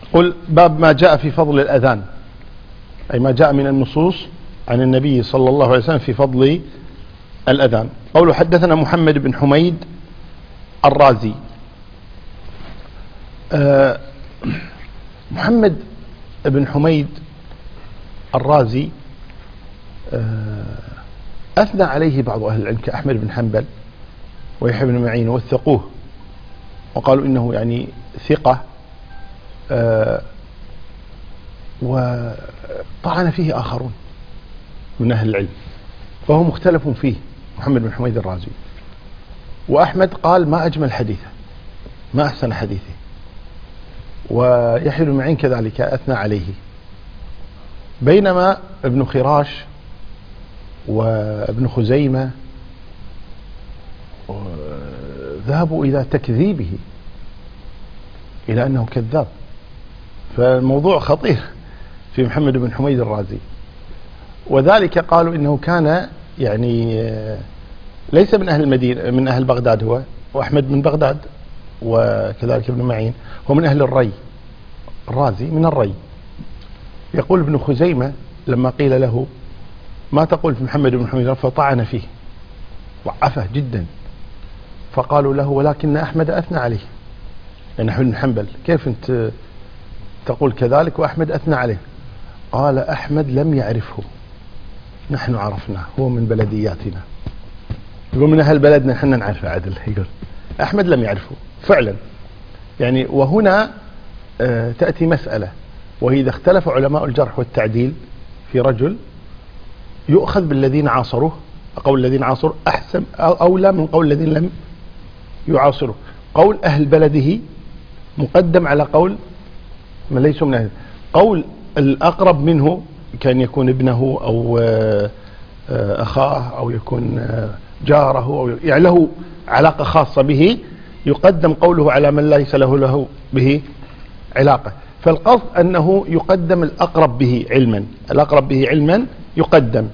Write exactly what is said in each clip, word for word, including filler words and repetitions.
قل باب ما جاء في فضل الأذان، أي ما جاء من النصوص عن النبي صلى الله عليه وسلم في فضل الأذان. قوله حدثنا محمد بن حميد الرازي. أه محمد بن حميد الرازي أه أثنى عليه بعض أهل العلم كأحمد بن حنبل ويحيى بن معين وثقوه وقالوا إنه يعني ثقة، أه وطعن فيه آخرون من أهل العلم، فهو مختلف فيه محمد بن حميد الرازي. وأحمد قال ما أجمل حديثه، ما أحسن حديثه، ويحيى بن معين كذلك أثنى عليه. بينما ابن خراش وابن خزيمة ذهبوا إلى تكذيبه، إلى أنه كذاب. فالموضوع خطير في محمد بن حميد الرازي، وذلك قالوا إنه كان يعني ليس من أهل المدينة، من أهل بغداد هو، وأحمد من بغداد، وكذلك ابن معين هو من أهل الري، الرازي من الري. يقول ابن خزيمة لما قيل له ما تقول في محمد بن حميد فطعن فيه، ضعفه جدا، فقالوا له ولكن أحمد أثنى عليه، يعني أحمد بن حنبل كيف أنت تقول كذلك وأحمد أثنى عليه؟ قال أحمد لم يعرفه، نحن عرفناه، هو من بلدياتنا، يقول من أهل بلدنا نحن نعرفه عدل. يقول أحمد لم يعرفه فعلا. يعني وهنا آه تأتي مسألة، وهي إذا اختلف علماء الجرح والتعديل في رجل يؤخذ بالذين عاصروه، قول الذين عاصروه أحسن أولى من قول الذين لم يعاصروه. قول أهل بلده مقدم على قول من ليسوا من أهل. قول الأقرب منه كان يكون ابنه أو أخاه أو يكون جاره أو يعني له علاقة خاصة به، يقدم قوله على من ليس له له به علاقة. فالقصد أنه يقدم الأقرب به علما، الأقرب به علما يقدم.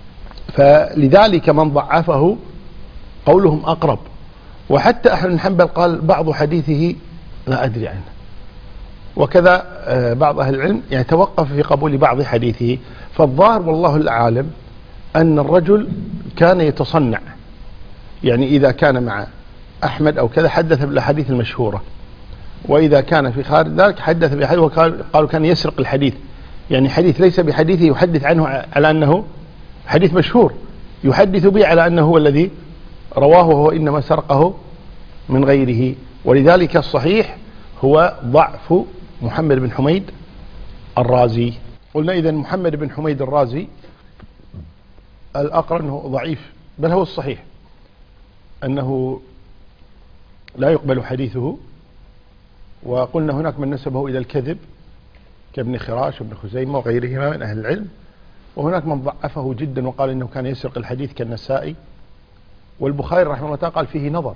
فلذلك من ضعفه قولهم أقرب. وحتى أحمد بن حنبل قال بعض حديثه لا أدري عنه، وكذا بعض أهل العلم يعني توقف في قبول بعض حديثه. فالظاهر والله العالم أن الرجل كان يتصنع، يعني إذا كان مع أحمد أو كذا حدث بالأحاديث المشهورة، وإذا كان في خارج ذلك حدث بحديث، وقالوا كان يسرق الحديث، يعني حديث ليس بحديثه يحدث عنه على أنه حديث مشهور، يحدث به على أنه هو الذي رواه وهو إنما سرقه من غيره. ولذلك الصحيح هو ضعف محمد بن حميد الرازي. قلنا إذن محمد بن حميد الرازي الأقرب أنه ضعيف، بل هو الصحيح أنه لا يقبل حديثه. وقلنا هناك من نسبه إلى الكذب كابن خراش وابن خزيمة وغيرهما من أهل العلم، وهناك من ضعفه جدا وقال إنه كان يسرق الحديث كالنسائي. والبخاري رحمه الله تعالى قال فيه نظر،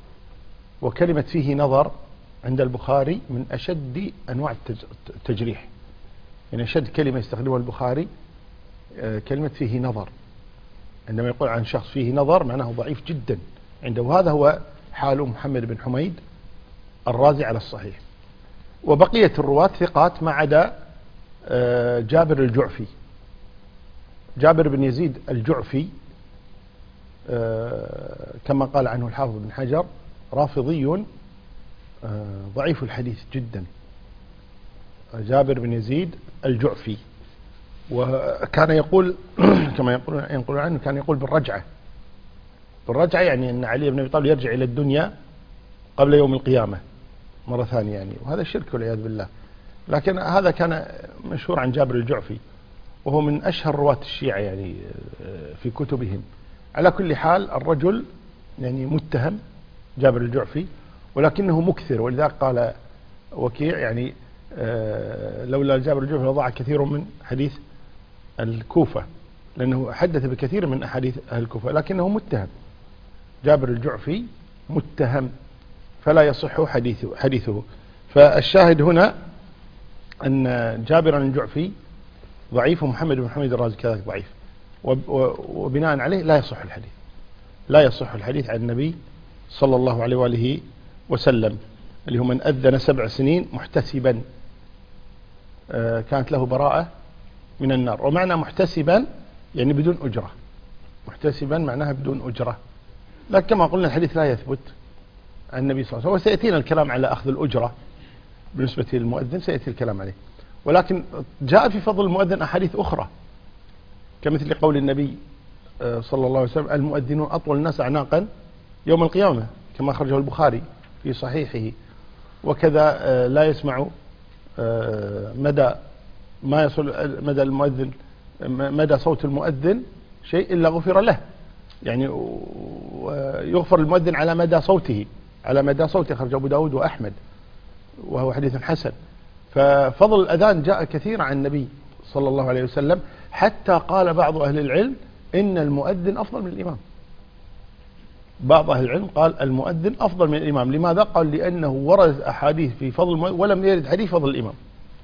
وكلمة فيه نظر عند البخاري من أشد أنواع التجريح، يعني أشد كلمة يستخدمها البخاري كلمة فيه نظر. عندما يقول عن شخص فيه نظر معناه ضعيف جدا عنده، وهذا هو حال محمد بن حميد الرازي على الصحيح. وبقية الرواة ثقات ما عدا جابر الجعفي. جابر بن يزيد الجعفي كما قال عنه الحافظ بن حجر رافضي ضعيف الحديث جدا، جابر بن يزيد الجعفي. وكان يقول كما يقول ينقل عنه كان يقول بالرجعة، بالرجعة يعني أن علي بن أبي طالب يرجع إلى الدنيا قبل يوم القيامة مرة ثانية يعني، وهذا شرك والعياذ بالله. لكن هذا كان مشهور عن جابر الجعفي، وهو من أشهر رواة الشيعة يعني في كتبهم. على كل حال الرجل يعني متهم جابر الجعفي، ولكنه مكثر، ولذلك قال وكيع يعني لولا جابر الجعفي لضاع كثير من حديث الكوفة، لأنه حدث بكثير من أحاديث أهل الكوفة، لكنه متهم. جابر الجعفي متهم فلا يصح حديثه, حديثه. فالشاهد هنا أن جابر الجعفي ضعيف، ومحمد بن حميد الرازي كذلك ضعيف، وبناء عليه لا يصح الحديث، لا يصح الحديث عن النبي صلى الله عليه وآله وسلم، اللي هو من أذن سبع سنين محتسبا كانت له براءة من النار. ومعنى محتسبا يعني بدون أجرة، محتسبا معناها بدون أجرة، لكن كما قلنا الحديث لا يثبت عن النبي صلى الله عليه وسلم، وسيأتينا الكلام على أخذ الأجرة بالنسبة للمؤذن، سيأتي الكلام عليه. ولكن جاء في فضل المؤذن أحاديث أخرى كمثل قول النبي صلى الله عليه وسلم: المؤذنون أطول الناس أعناقا يوم القيامة، كما خرجه البخاري في صحيحه. وكذا لا يسمع مدى ما يصل مدى المؤذن مدى صوت المؤذن شيء إلا غفر له، يعني يغفر المؤذن على مدى صوته، على مدى صوته، خرج أبو داود وأحمد وهو حديث حسن. ففضل الأذان جاء كثيرا عن النبي صلى الله عليه وسلم، حتى قال بعض أهل العلم إن المؤذن أفضل من الإمام. بعض أهل العلم قال المؤذن أفضل من الإمام. لماذا؟ قال لأنه ورد أحاديث في فضل المؤذن ولم يرد حديث فضل الإمام.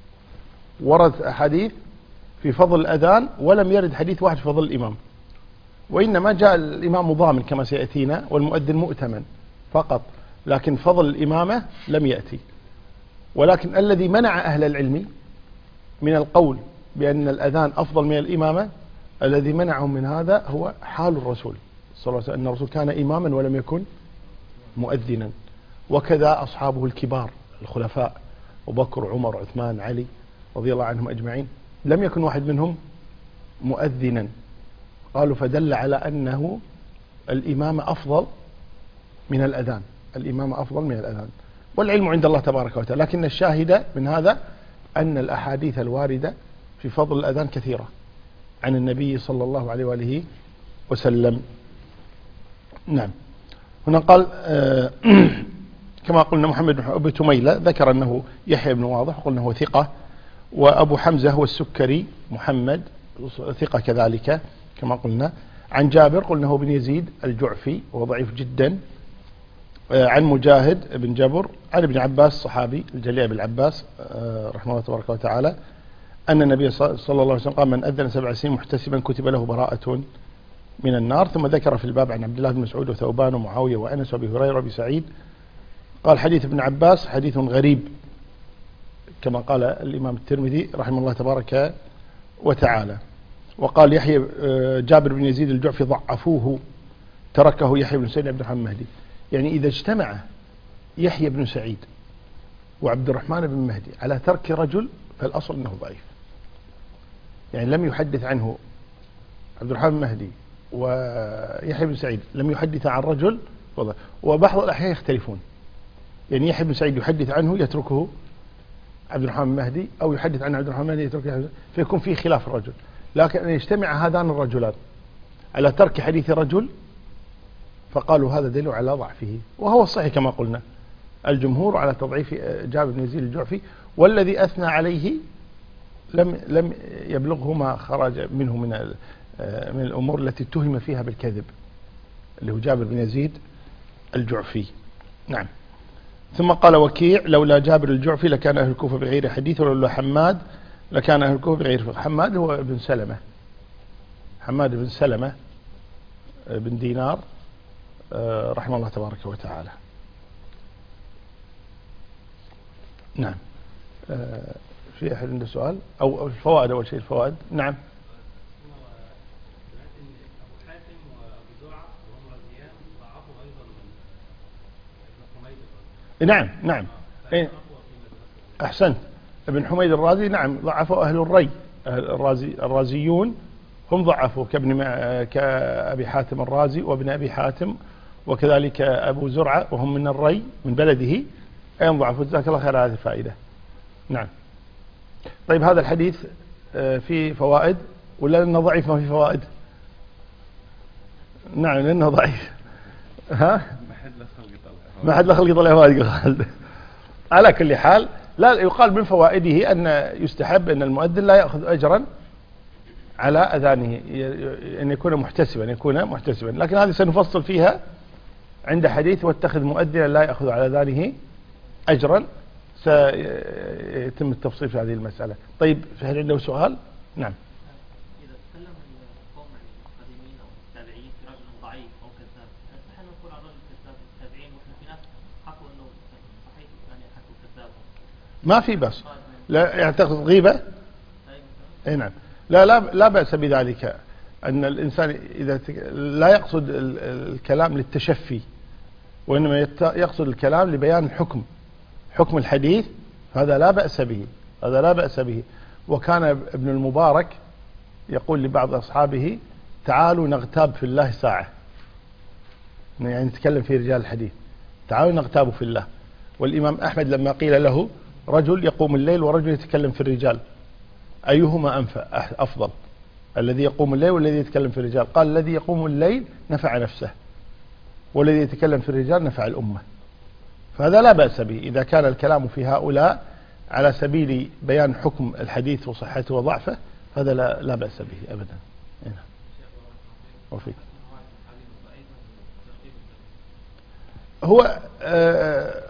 ورد أحاديث في فضل الأذان ولم يرد حديث واحد في فضل الإمام، وإنما جاء الإمام ضامن كما سيأتينا، والمؤذن مؤتمن فقط، لكن فضل الإمامة لم يأتي. ولكن الذي منع أهل العلم من القول بأن الأذان أفضل من الإمامة، الذي منعهم من هذا هو حال الرسول صلى الله عليه وسلم، أن الرسول كان إماما ولم يكن مؤذنا. وكذا أصحابه الكبار الخلفاء أبو بكر عمر عثمان علي رضي الله عنهم أجمعين، لم يكن واحد منهم مؤذنا. قالوا فدل على أنه الإمامة أفضل من الأذان، الإمامة أفضل من الأذان، والعلم عند الله تبارك وتعالى. لكن الشاهد من هذا أن الأحاديث الواردة في فضل الأذان كثيرة عن النبي صلى الله عليه وآله وسلم. نعم. هنا قال آه كما قلنا محمد بن أبي تميلة ذكر أنه يحيى بن واضح، وقلنا هو ثقة. وأبو حمزة هو السكري محمد ثقة كذلك كما قلنا. عن جابر قلنا هو بن يزيد الجعفي وهو ضعيف جدا. عن مجاهد بن جبر عن ابن عباس صحابي الجليل بن عباس رحمه الله تبارك وتعالى أن النبي صلى الله عليه وسلم قال: من أذن سبع سنين محتسبا كتب له براءة من النار. ثم ذكر في الباب عن عبد الله بن مسعود وثوبان ومعاوية وأنس وأبي هريرة وأبي سعيد. قال: حديث ابن عباس حديث غريب، كما قال الإمام الترمذي رحمه الله تبارك وتعالى. وقال يحيى جابر بن يزيد الجعفي ضعفوه، تركه يحيى بن سعيد عبد الرحمن المهدي. يعني إذا اجتمع يحيى بن سعيد وعبد الرحمن بن مهدي على ترك رجل فالأصل أنه ضعيف. يعني لم يحدث عنه عبد الرحمن بن مهدي ويحيى بن سعيد، لم يحدث عن رجل، وبعض الأحيان يختلفون. يعني يحيى بن سعيد يحدث عنه يتركه عبد الرحمن بن مهدي، أو يحدث عن عبد الرحمن بن مهدي يتركه، فيكون فيه خلاف الرجل. لكن أن يجتمع هذان الرجلان على ترك حديث رجل فقالوا هذا دليل على ضعفه، وهو الصحيح كما قلنا. الجمهور على تضعيف جابر بن يزيد الجعفي، والذي أثنى عليه لم لم يبلغه ما خرج منه من من الأمور التي اتهم فيها بالكذب، اللي هو جابر بن يزيد الجعفي. نعم. ثم قال وكيع: لولا جابر الجعفي لكان أهل الكوفة بغير حديث، ولولا حماد لكان أهل الكوفة بغير فقه. حماد هو ابن سلمة، حماد بن سلمة بن دينار رحمه الله تبارك وتعالى. نعم. في أحد عنده سؤال أو الفوائد؟ أول شيء الفوائد. نعم. نعم نعم إيه؟ أحسنت. ابن حميد الرازي نعم ضعفوا أهل الري، أهل الرازي الرازيون هم ضعفوا، كابن كأبي حاتم الرازي وابن أبي حاتم، وكذلك أبو زرعة وهم من الري من بلده أيضا ضعفوا. جزاك الله خير هذه الفائدة. نعم. طيب هذا الحديث في فوائد ولا لأنه ضعيف ما في فوائد؟ نعم لأنه ضعيف. ها؟ ما حد لخلق يطلع فوائد. على كل حال لا يقال من فوائده أن يستحب أن المؤذن لا يأخذ أجرا على أذانه، أن يكون محتسبا، أن يكون محتسبا. لكن هذه سنفصل فيها عند حديث واتخذ مؤذنا لا يأخذ على أذانه أجرا، سيتم التفصيل في هذه المسألة. طيب هل عنده سؤال؟ نعم. إذا تكلم القوم عن القديمين أو التابعين في رجل ضعيف أو كذاب، هل نقول عن رجل كذاب التابعين وإحنا في ناس حكوا إنه صحيح يعني حكوا كذاب؟ ما في بس لا يعتقد غيبة. اي نعم. لا لا لا بأس بذلك، أن الإنسان إذا تك... لا يقصد الكلام للتشفي، وإنما يت... يقصد الكلام لبيان الحكم، حكم الحديث، هذا لا بأس به، هذا لا بأس به. وكان ابن المبارك يقول لبعض أصحابه: تعالوا نغتاب في الله ساعة، يعني نتكلم في رجال الحديث، تعالوا نغتاب في الله. والإمام أحمد لما قيل له: رجل يقوم الليل ورجل يتكلم في الرجال، أيهما أنفع أفضل، الذي يقوم الليل والذي يتكلم في الرجال؟ قال: الذي يقوم الليل نفع نفسه، والذي يتكلم في الرجال نفع الأمة. فهذا لا بأس به إذا كان الكلام في هؤلاء على سبيل بيان حكم الحديث وصحته وضعفه، هذا لا, لا بأس به أبدا. هنا. وفيك. هو آه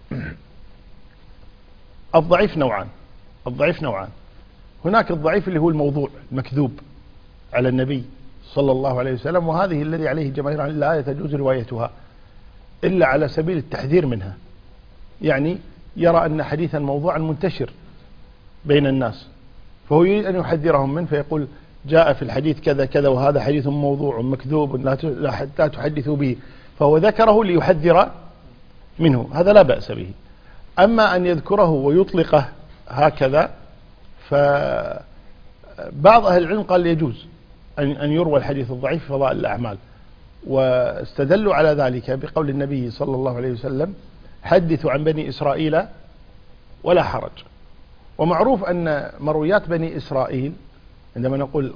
الضعيف نوعان، الضعيف نوعان. هناك الضعيف اللي هو الموضوع المكذوب على النبي صلى الله عليه وسلم، وهذه الذي عليه جماهير لا تجوز روايتها إلا على سبيل التحذير منها. يعني يرى أن حديثا موضوعا منتشر بين الناس، فهو يريد أن يحذرهم منه، فيقول: جاء في الحديث كذا كذا وهذا حديث موضوع مكذوب لا تحدثوا به، فهو ذكره ليحذر منه، هذا لا بأس به. أما أن يذكره ويطلقه هكذا، فبعض أهل العلم قال يجوز أن يروى الحديث الضعيف في فضائل الأعمال، واستدلوا على ذلك بقول النبي صلى الله عليه وسلم: حدثوا عن بني إسرائيل ولا حرج. ومعروف أن مرويات بني إسرائيل، عندما نقول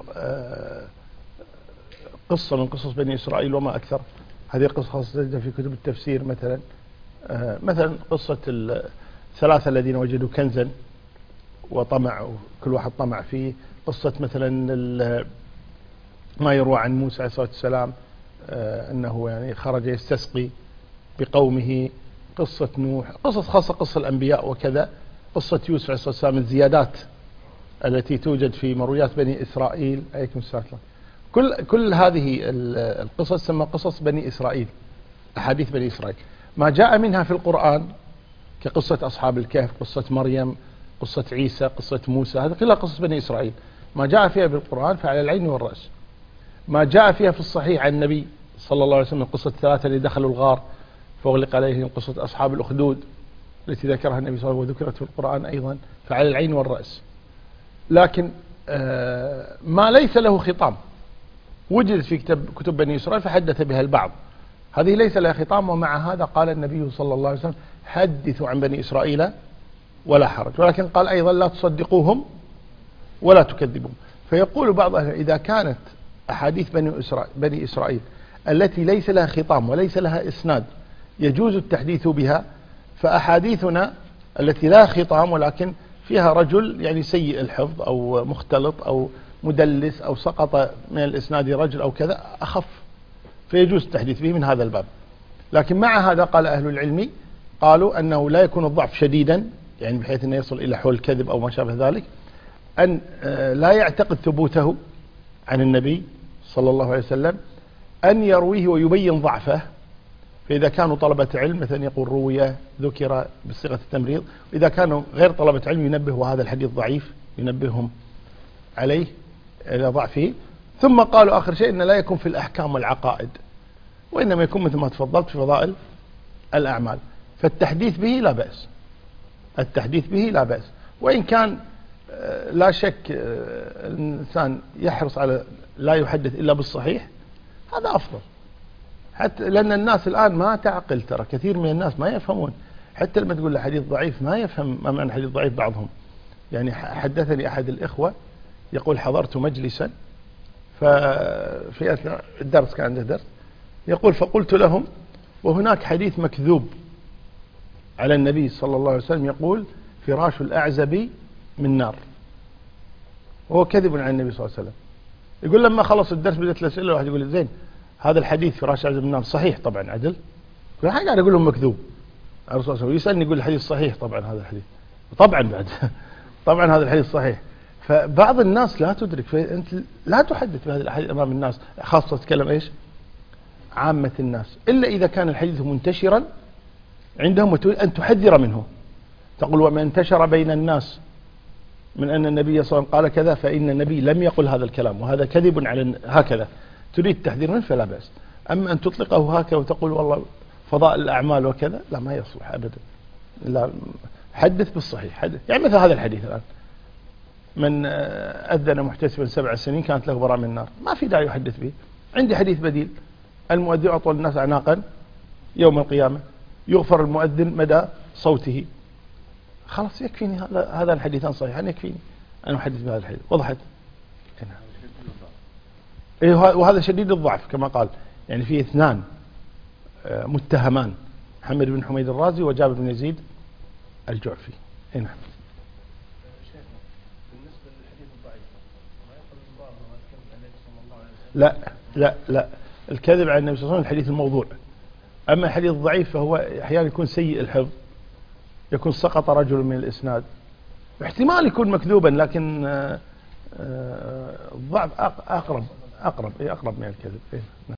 قصة من قصص بني إسرائيل وما أكثر، هذه قصص تجد في كتب التفسير مثلا، مثلا قصة الثلاثة الذين وجدوا كنزا وطمع وكل واحد طمع فيه، قصة مثلا ما يروى عن موسى عليه الصلاة والسلام أنه يعني خرج يستسقي بقومه، قصة نوح، قصص خاصة، قصة الأنبياء وكذا، قصة يوسف عليه الصلاة والسلام، الزيادات التي توجد في مرويات بني إسرائيل. عليكم السلام. كل كل هذه القصص تسمى قصص بني إسرائيل، أحاديث بني إسرائيل. ما جاء منها في القرآن كقصة أصحاب الكهف، قصة مريم، قصة عيسى، قصة موسى، هذه كلها قصص بني إسرائيل. ما جاء فيها بالقرآن فعلى العين والرأس. ما جاء فيها في الصحيح عن النبي صلى الله عليه وسلم، قصة الثلاثة اللي دخلوا الغار فأغلق عليهم، قصة أصحاب الأخدود التي ذكرها النبي صلى الله عليه وسلم وذكرت في القرآن أيضا، فعلى العين والرأس. لكن آه ما ليس له خطام وجد في كتب, كتب بني إسرائيل فحدث بها البعض، هذه ليس لها خطام. ومع هذا قال النبي صلى الله عليه وسلم: حدثوا عن بني إسرائيل ولا حرج. ولكن قال أيضا: لا تصدقوهم ولا تكذبوهم. فيقول بعض أهل إذا كانت أحاديث بني إسرائيل, بني إسرائيل التي ليس لها خطام وليس لها إسناد يجوز التحديث بها، فأحاديثنا التي لا خطام ولكن فيها رجل يعني سيء الحفظ أو مختلط أو مدلس أو سقط من الإسناد رجل أو كذا أخف، فيجوز التحديث به من هذا الباب. لكن مع هذا قال أهل العلم قالوا أنه لا يكون الضعف شديدا، يعني بحيث أنه يصل إلى حول الكذب أو ما شابه ذلك، أن لا يعتقد ثبوته عن النبي صلى الله عليه وسلم، أن يرويه ويبين ضعفه. فإذا كانوا طلبة علم مثلا يقول روية ذكر بصيغة التمريض، وإذا كانوا غير طلبة علم ينبه وهذا الحديث ضعيف، ينبههم عليه إلى ضعفه. ثم قالوا آخر شيء أن لا يكون في الأحكام والعقائد، وإنما يكون مثل ما تفضلت في فضائل الأعمال. فالتحديث به لا بأس، التحديث به لا بأس. وإن كان لا شك الإنسان يحرص على لا يحدث إلا بالصحيح، هذا أفضل، حتى لأن الناس الآن ما تعقل، ترى كثير من الناس ما يفهمون، حتى لما تقول له حديث ضعيف ما يفهم ما معنى حديث ضعيف بعضهم. يعني حدثني أحد الإخوة يقول: حضرت مجلسا ففي أثناء الدرس، كان عنده درس، يقول: فقلت لهم: وهناك حديث مكذوب على النبي صلى الله عليه وسلم يقول: فراش الأعزب من نار، وهو كذب عن النبي صلى الله عليه وسلم. يقول لما خلص الدرس بدأت الأسئلة، واحد يقول: زين هذا الحديث فراش الأعزب من نار صحيح؟ طبعا عدل. كل حاجة قاعد أقول لهم مكذوب. الرسول صلى الله عليه وسلم يسألني يقول الحديث صحيح، طبعا هذا الحديث طبعا بعد طبعا هذا الحديث صحيح. فبعض الناس لا تدرك، فأنت لا تحدث بهذه الأحاديث أمام الناس، خاصة تتكلم إيش عامة الناس، إلا إذا كان الحديث منتشرا عندهم وتريد أن تحذر منه، تقول: وما انتشر بين الناس من أن النبي صلى الله عليه وسلم قال كذا فإن النبي لم يقل هذا الكلام وهذا كذب على هكذا تريد التحذير منه فلا بأس. أما أن تطلقه هكذا وتقول والله فضائل الأعمال وكذا لا ما يصلح أبدا. لا حدث بالصحيح حدث. يعني مثل هذا الحديث الآن من أذن محتسبا سبع سنين كانت له براء من النار ما في داعي يحدث به. عندي حديث بديل المؤذن أطول الناس أعناقا يوم القيامة يغفر المؤذن مدى صوته. خلاص يكفيني هذا هذا الحديثان صحيحان يكفيني أنا أحدث بهذا الحديث. وضحت؟ إيه وهذا شديد الضعف كما قال يعني في اثنان متهمان محمد بن حميد الرازي وجابر بن يزيد الجعفي. إيه نعم. لا لا لا الكذب عن النبي صلى الله عليه وسلم الحديث الموضوع. أما الحديث الضعيف فهو أحيانا يكون سيء الحفظ يكون سقط رجل من الإسناد احتمال يكون مكذوبا لكن الضعف أقرب أقرب أقرب من الكذب.